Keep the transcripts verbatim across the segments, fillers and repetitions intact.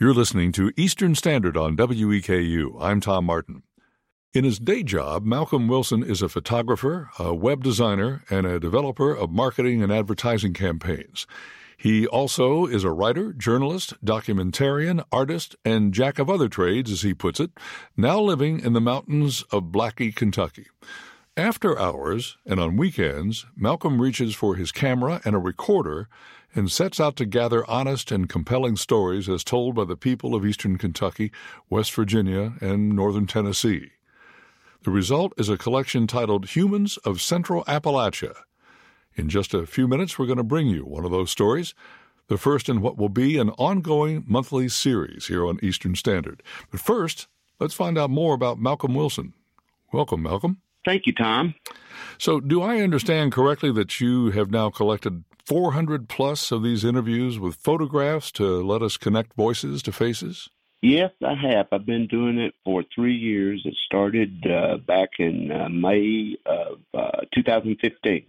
You're listening to Eastern Standard on W E K U. I'm Tom Martin. In his day job, Malcolm Wilson is a photographer, a web designer, and a developer of marketing and advertising campaigns. He also is a writer, journalist, documentarian, artist, and jack of other trades, as he puts it, now living in the mountains of Blackie, Kentucky. After hours and on weekends, Malcolm reaches for his camera and a recorder and sets out to gather honest and compelling stories as told by the people of eastern Kentucky, West Virginia, and northern Tennessee. The result is a collection titled Humans of Central Appalachia. In just a few minutes, we're going to bring you one of those stories, the first in what will be an ongoing monthly series here on Eastern Standard. But first, let's find out more about Malcolm Wilson. Welcome, Malcolm. Thank you, Tom. So do I understand correctly that you have now collected four hundred plus of these interviews with photographs to let us connect voices to faces? Yes, I have. I've been doing it for three years. It started uh, back in uh, May of uh, two thousand fifteen.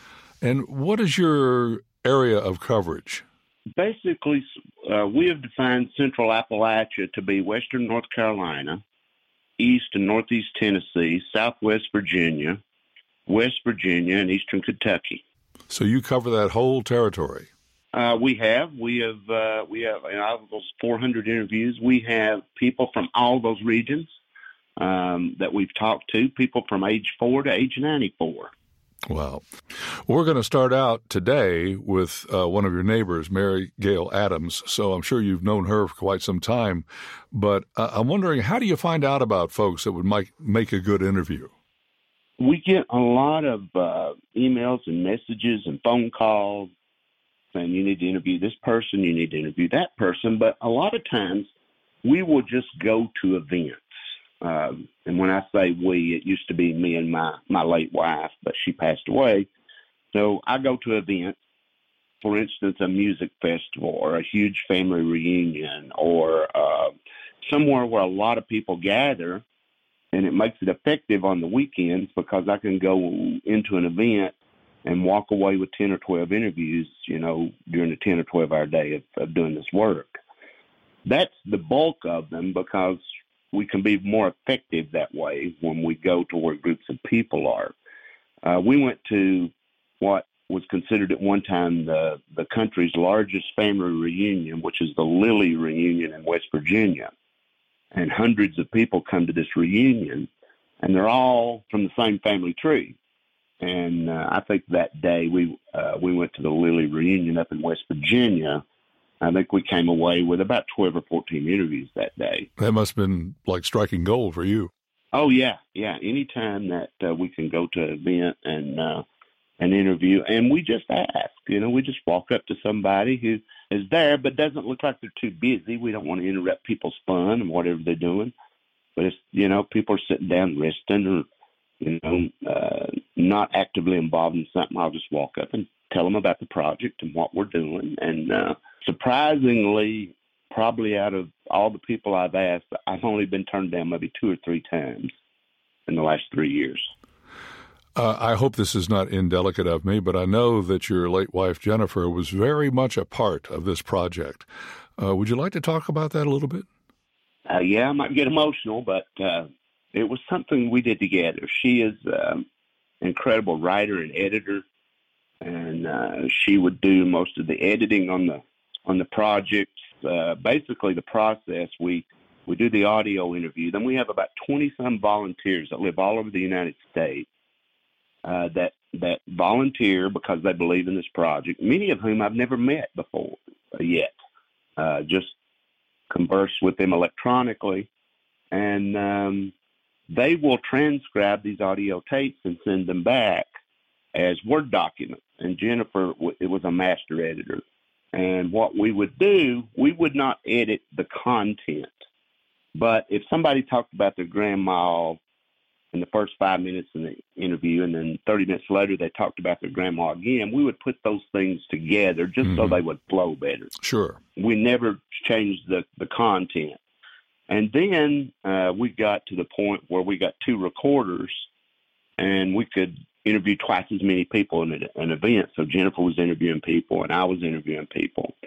And what is your area of coverage? Basically, uh, we have defined Central Appalachia to be western North Carolina, east and northeast Tennessee, southwest Virginia, West Virginia, and eastern Kentucky. So you cover that whole territory? Uh, we have. We have, uh, we have, out of those four hundred interviews, we have people from all those regions um, that we've talked to, people from age four to age ninety-four. Wow. We're going to start out today with uh, one of your neighbors, Mary Gail Adams. So I'm sure you've known her for quite some time. But uh, I'm wondering, how do you find out about folks that would make, make a good interview? We get a lot of uh, emails and messages and phone calls saying you need to interview this person, you need to interview that person. But a lot of times we will just go to events. Um, and when I say we, it used to be me and my, my late wife, but she passed away. So I go to events, for instance, a music festival or a huge family reunion or uh, somewhere where a lot of people gather, and it makes it effective on the weekends because I can go into an event and walk away with ten or twelve interviews, you know, during a ten or twelve hour day of, of doing this work. That's the bulk of them because we can be more effective that way when we go to where groups of people are. Uh, we went to what was considered at one time the, the country's largest family reunion, which is the Lilly Reunion in West Virginia. And hundreds of people come to this reunion, and they're all from the same family tree. And uh, I think that day we uh, we went to the Lilly Reunion up in West Virginia. I think we came away with about twelve or fourteen interviews that day. That must have been like striking gold for you. Oh, yeah, yeah. Anytime that uh, we can go to an event and uh, an interview, and we just ask, you know, we just walk up to somebody who is there but doesn't look like they're too busy. We don't want to interrupt people's fun and whatever they're doing. But, it's, you know, people are sitting down resting or, you know, uh, not actively involved in something. I'll just walk up and tell them about the project and what we're doing. And uh, surprisingly, probably out of all the people I've asked, I've only been turned down maybe two or three times in the last three years. Uh, I hope this is not indelicate of me, but I know that your late wife, Jennifer, was very much a part of this project. Uh, would you like to talk about that a little bit? Uh, yeah, I might get emotional, but uh, it was something we did together. She is um, an incredible writer and editor, and uh, she would do most of the editing on the on the project. Uh, basically, the process, we, we do the audio interview. Then we have about twenty-some volunteers that live all over the United States uh, that that volunteer because they believe in this project, many of whom I've never met before uh, yet, uh, just converse with them electronically. And um, they will transcribe these audio tapes and send them back as Word documents. And Jennifer it was a master editor. And what we would do, we would not edit the content. But if somebody talked about their grandma in the first five minutes in the interview and then thirty minutes later they talked about their grandma again, we would put those things together just mm-hmm. so they would flow better. Sure. We never changed the, the content. And then uh, we got to the point where we got two recorders and we could interview twice as many people in an event. So Jennifer was interviewing people and I was interviewing people.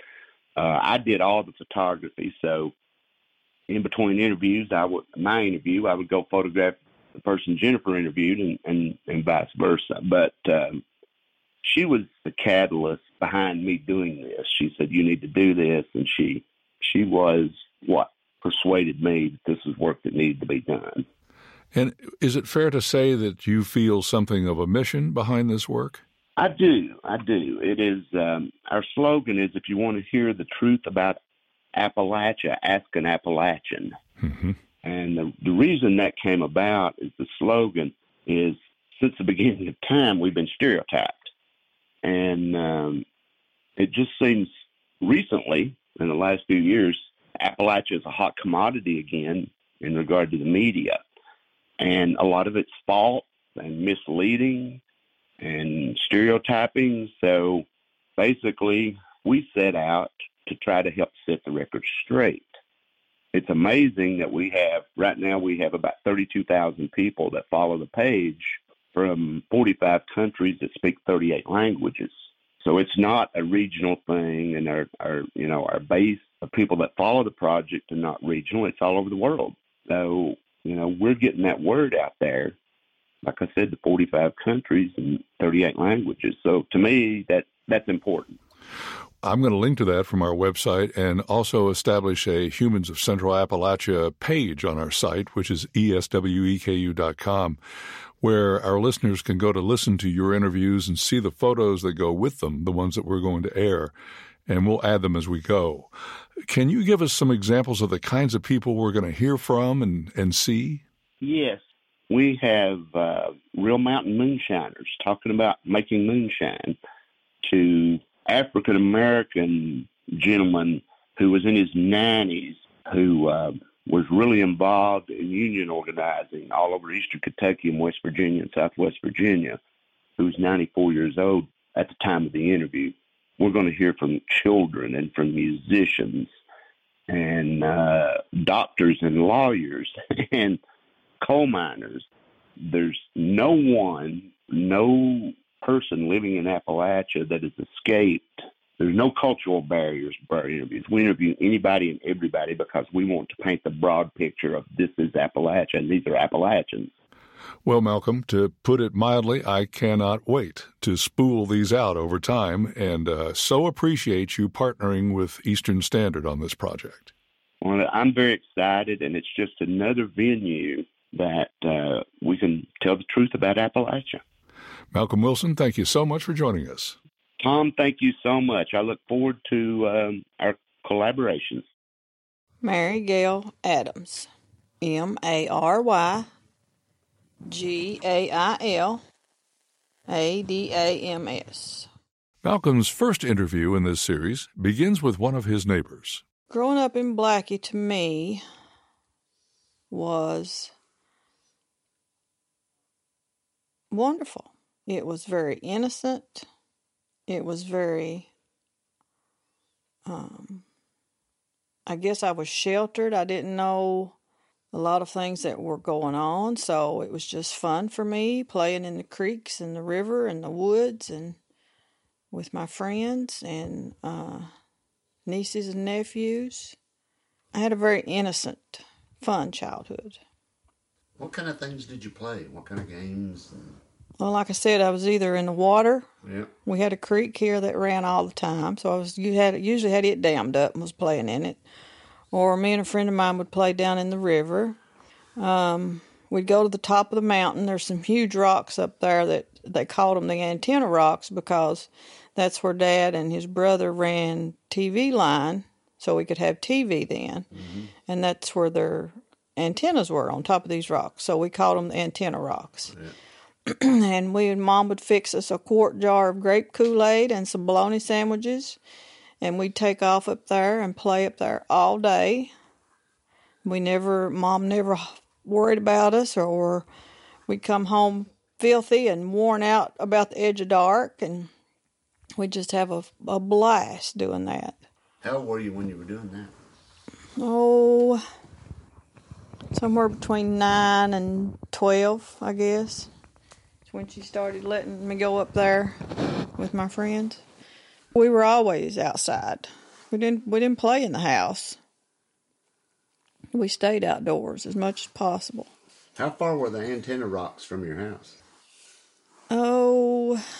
Uh, I did all the photography, so in between interviews, I would my interview, I would go photograph the person Jennifer interviewed, and and, and vice versa. But um, she was the catalyst behind me doing this. She said, "You need to do this," and she she was what persuaded me that this was work that needed to be done. And is it fair to say that you feel something of a mission behind this work? I do. I do. It is, um, our slogan is, if you want to hear the truth about Appalachia, ask an Appalachian. Mm-hmm. And the, the reason that came about is the slogan is, since the beginning of time, we've been stereotyped. And um, it just seems recently, in the last few years, Appalachia is a hot commodity again in regard to the media. And a lot of it's false and misleading and stereotyping. So basically, we set out to try to help set the record straight. It's amazing that we have, right now, we have about thirty-two thousand people that follow the page from forty-five countries that speak thirty-eight languages. So it's not a regional thing, and our, our you know, our base of people that follow the project are not regional. It's all over the world. So, you know, we're getting that word out there, like I said, to forty-five countries and thirty-eight languages. So to me, that that's important. I'm going to link to that from our website and also establish a Humans of Central Appalachia page on our site, which is E S W E K U dot com, where our listeners can go to listen to your interviews and see the photos that go with them, the ones that we're going to air, and we'll add them as we go. Can you give us some examples of the kinds of people we're going to hear from and, and see? Yes. We have uh, real mountain moonshiners talking about making moonshine, to African-American gentleman who was in his nineties, who uh, was really involved in union organizing all over eastern Kentucky and West Virginia and Southwest Virginia, who's ninety-four years old at the time of the interview. We're going to hear from children and from musicians and uh, doctors and lawyers and coal miners. There's no one, no person living in Appalachia that has escaped. There's no cultural barriers for our interviews. We interview anybody and everybody because we want to paint the broad picture of this is Appalachia and these are Appalachians. Well, Malcolm, to put it mildly, I cannot wait to spool these out over time, and uh, so appreciate you partnering with Eastern Standard on this project. Well, I'm very excited, and it's just another venue that uh, we can tell the truth about Appalachia. Malcolm Wilson, thank you so much for joining us. Tom, thank you so much. I look forward to um, our collaborations. Mary Gail Adams, M A R Y G A I L A D A M S. Malcolm's first interview in this series begins with one of his neighbors. Growing up in Blackie, to me, was wonderful. It was very innocent. It was very, um, I guess I was sheltered. I didn't know a lot of things that were going on, so it was just fun for me, playing in the creeks and the river and the woods and with my friends and uh, nieces and nephews. I had a very innocent, fun childhood. What kind of things did you play? What kind of games? Well, like I said, I was either in the water. Yeah. We had a creek here that ran all the time, so I was you had usually had it dammed up and was playing in it. Or me and a friend of mine would play down in the river. Um, we'd go to the top of the mountain. There's some huge rocks up there that they called them the antenna rocks because that's where Dad and his brother ran T V line, so we could have T V then. Mm-hmm. And that's where their antennas were, on top of these rocks. So we called them the antenna rocks. Yeah. And we and Mom would fix us a quart jar of grape Kool-Aid and some bologna sandwiches. And we'd take off up there and play up there all day. We never, Mom never worried about us, or we'd come home filthy and worn out about the edge of dark, and we'd just have a, a blast doing that. How old were you when you were doing that? Oh, somewhere between nine and twelve, I guess. It's when she started letting me go up there with my friends. We were always outside. We didn't we didn't play in the house. We stayed outdoors as much as possible. How far were the antenna rocks from your house? Oh,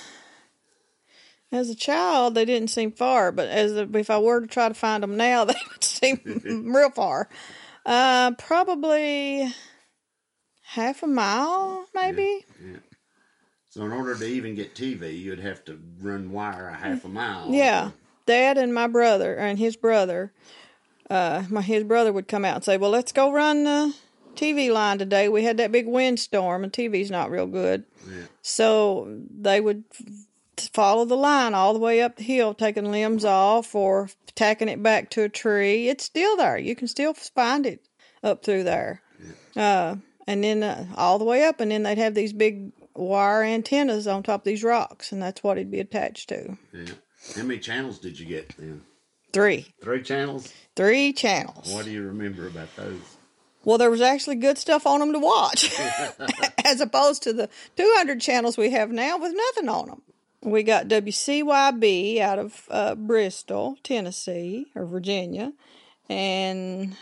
as a child, they didn't seem far, but as a, if I were to try to find them now, they would seem real far. Uh, probably half a mile, maybe. Yeah, yeah. So in order to even get T V, you'd have to run wire a half a mile. Yeah. Dad and my brother, and his brother, uh, my his brother would come out and say, well, let's go run the T V line today. We had that big windstorm, and T V's not real good. Yeah. So they would follow the line all the way up the hill, taking limbs off or tacking it back to a tree. It's still there. You can still find it up through there. Yeah. Uh, and then uh, all the way up, and then they'd have these big wire antennas on top of these rocks, and that's what it'd be attached to. Yeah. How many channels did you get then? Three. Three channels? Three channels. What do you remember about those? Well, there was actually good stuff on them to watch, as opposed to the two hundred channels we have now with nothing on them. We got W C Y B out of uh, Bristol, Tennessee, or Virginia, and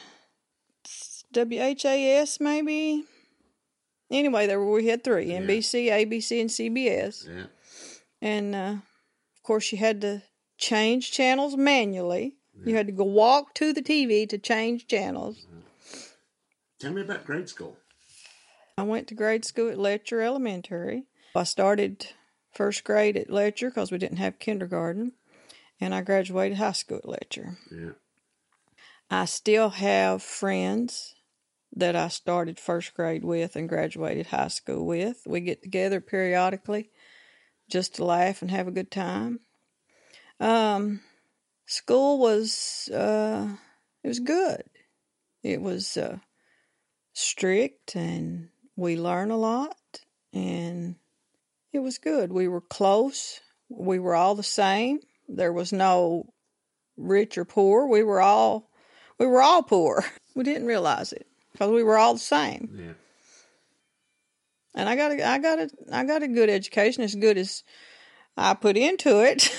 W H A S maybe. Anyway, there were, we had three, yeah. N B C, A B C, and C B S. Yeah. And, uh, of course, you had to change channels manually. Yeah. You had to go walk to the T V to change channels. Tell me about grade school. I went to grade school at Letcher Elementary. I started first grade at Letcher because we didn't have kindergarten, and I graduated high school at Letcher. Yeah. I still have friends that I started first grade with and graduated high school with. We get together periodically just to laugh and have a good time. Um, school was, uh, it was good. It was uh, strict, and we learned a lot, and it was good. We were close. We were all the same. There was no rich or poor. We were all, we were all poor. We didn't realize it because we were all the same. Yeah. And I got a, I got a, I got a good education, as good as I put into it.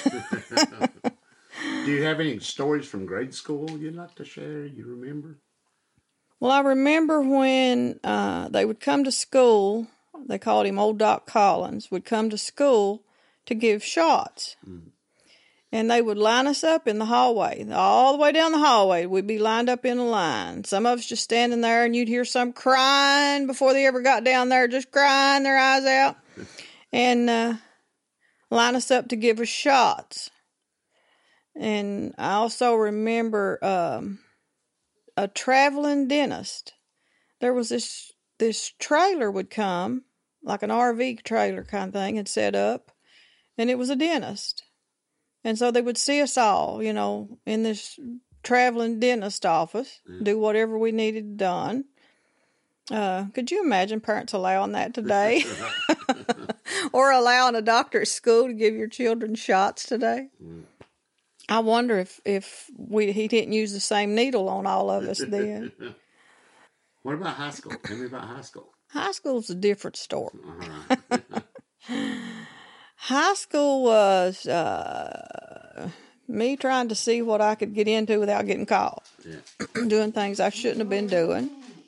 Do you have any stories from grade school you'd like to share? You remember? Well, I remember when uh, they would come to school. They called him Old Doc Collins. Would come to school to give shots. Mm. And they would line us up in the hallway. All the way down the hallway, we'd be lined up in a line. Some of us just standing there, and you'd hear some crying before they ever got down there, just crying their eyes out. And uh, line us up to give us shots. And I also remember um, a traveling dentist. There was this, this trailer would come, like an R V trailer kind of thing, and set up. And it was a dentist. And so they would see us all, you know, in this traveling dentist office, mm. do whatever we needed done. Uh, could you imagine parents allowing that today? Or allowing a doctor at school to give your children shots today? Mm. I wonder if, if we he didn't use the same needle on all of us then. What about high school? Tell me about high school. High school's a different story. Uh-huh. High school was uh, me trying to see what I could get into without getting caught. Yeah. Doing things I shouldn't have been doing.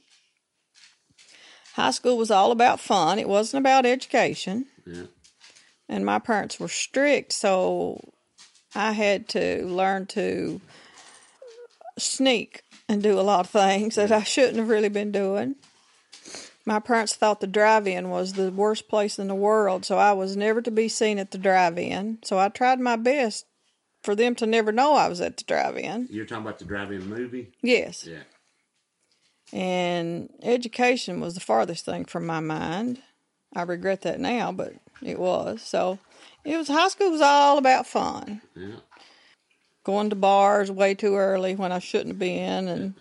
High school was all about fun. It wasn't about education. Yeah. And my parents were strict, so I had to learn to sneak and do a lot of things that I shouldn't have really been doing. My parents thought the drive-in was the worst place in the world, so I was never to be seen at the drive-in. So I tried my best for them to never know I was at the drive-in. You're talking about the drive-in movie? Yes. Yeah. And education was the farthest thing from my mind. I regret that now, but it was. So it was, high school was all about fun. Yeah. Going to bars way too early when I shouldn't have been, and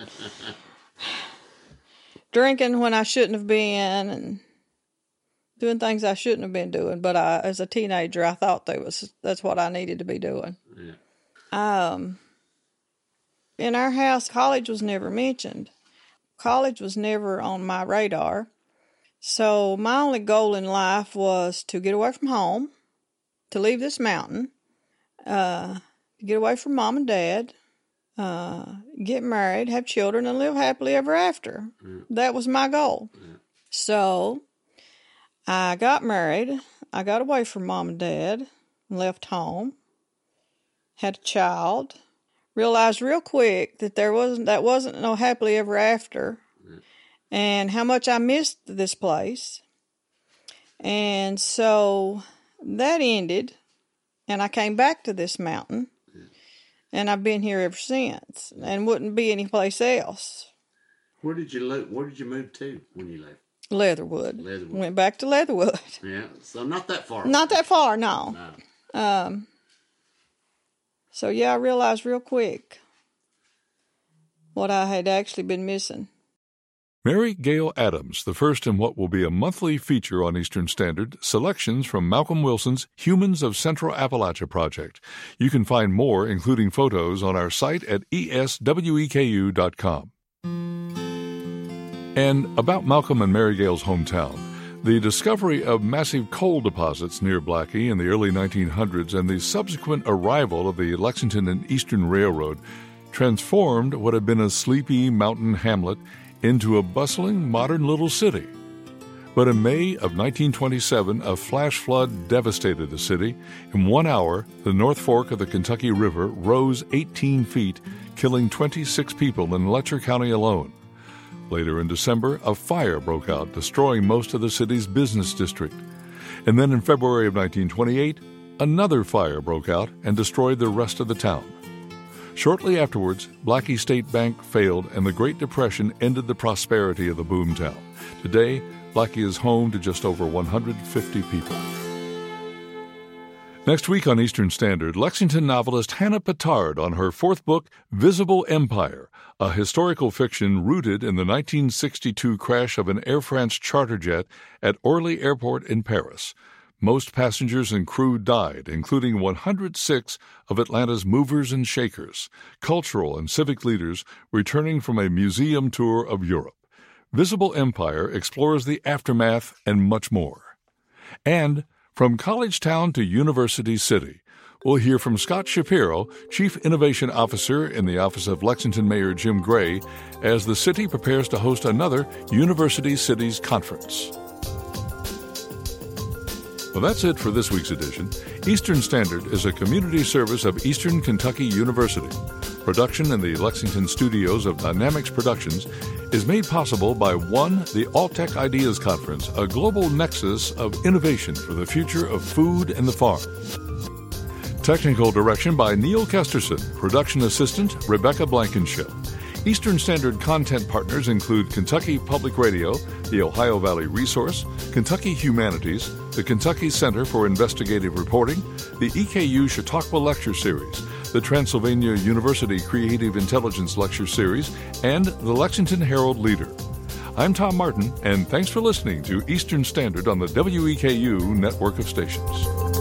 drinking when I shouldn't have been, and doing things I shouldn't have been doing. But I, as a teenager, I thought that was that's what I needed to be doing. Yeah. Um, in our house, college was never mentioned. College was never on my radar. So my only goal in life was to get away from home, to leave this mountain, uh, to get away from mom and dad, uh, get married, have children, and live happily ever after. Mm. That was my goal. Mm. So I got married. I got away from mom and dad, left home, had a child, realized real quick that there wasn't that wasn't no happily ever after, mm. and how much I missed this place. And so that ended, and I came back to this mountain, mm. and I've been here ever since, and wouldn't be anyplace else. Where did you lo- Where did you move to when you left? Leatherwood. Leatherwood. Went back to Leatherwood. Yeah, so not that far. Not that far, no. no. Um. So, yeah, I realized real quick what I had actually been missing. Mary Gail Adams, the first in what will be a monthly feature on Eastern Standard, selections from Malcolm Wilson's Humans of Central Appalachia project. You can find more, including photos, on our site at E S W E K U dot com. And about Malcolm and Mary Gail's hometown, the discovery of massive coal deposits near Blackie in the early nineteen hundreds and the subsequent arrival of the Lexington and Eastern Railroad transformed what had been a sleepy mountain hamlet into a bustling modern little city. But in May of nineteen twenty-seven, a flash flood devastated the city. In one hour, the North Fork of the Kentucky River rose eighteen feet, killing twenty-six people in Letcher County alone. Later in December, a fire broke out, destroying most of the city's business district. And then in February of nineteen twenty-eight, another fire broke out and destroyed the rest of the town. Shortly afterwards, Blackie State Bank failed, and the Great Depression ended the prosperity of the boomtown. Today, Blackie is home to just over one hundred fifty people. Next week on Eastern Standard, Lexington novelist Hannah Pittard on her fourth book, Visible Empire, a historical fiction rooted in the nineteen sixty-two crash of an Air France charter jet at Orly Airport in Paris. Most passengers and crew died, including one hundred six of Atlanta's movers and shakers, cultural and civic leaders returning from a museum tour of Europe. Visible Empire explores the aftermath and much more. And from College Town to University City, we'll hear from Scott Shapiro, Chief Innovation Officer in the office of Lexington Mayor Jim Gray, as the city prepares to host another University Cities Conference. Well, that's it for this week's edition. Eastern Standard is a community service of Eastern Kentucky University. Production in the Lexington studios of Dynamics Productions is made possible by one, the Alltech Ideas Conference, a global nexus of innovation for the future of food and the farm. Technical direction by Neil Kesterson. Production assistant Rebecca Blankenship. Eastern Standard content partners include Kentucky Public Radio, the Ohio Valley Resource, Kentucky Humanities, the Kentucky Center for Investigative Reporting, the E K U Chautauqua Lecture Series, the Transylvania University Creative Intelligence Lecture Series, and the Lexington Herald Leader. I'm Tom Martin, and thanks for listening to Eastern Standard on the W E K U network of stations.